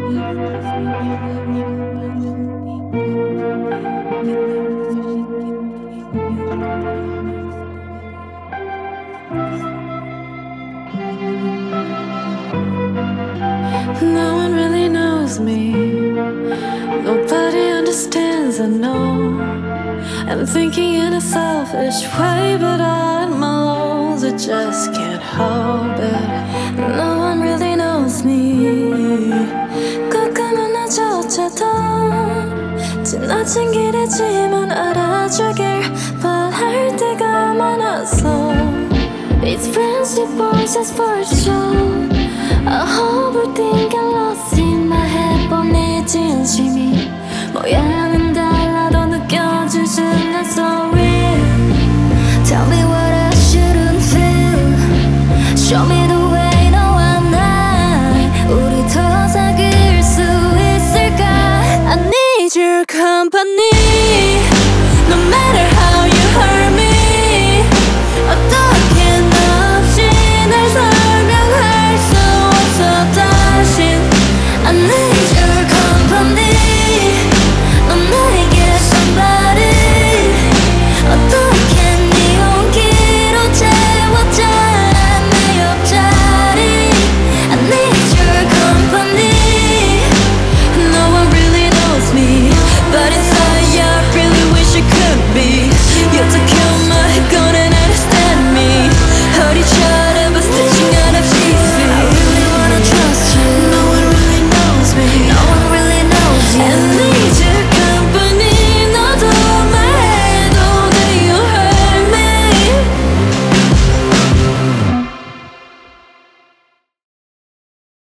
No one really knows me. Nobody understands, I know. I'm thinking in a selfish way, but at my lows, I just can't help it. No one really knows me. 가끔은 나조차도 지나친 길이지만 알아주길 바랄 때가 많았어. It's friendship or just for show. I hope everything get lost in my head. 뻔해 진심이 모양은 달라도 느껴질 순간 so real. Tell me what I shouldn't feel. Show me the way 너와 나 우리 더 사귈 수 있을까. I need your company.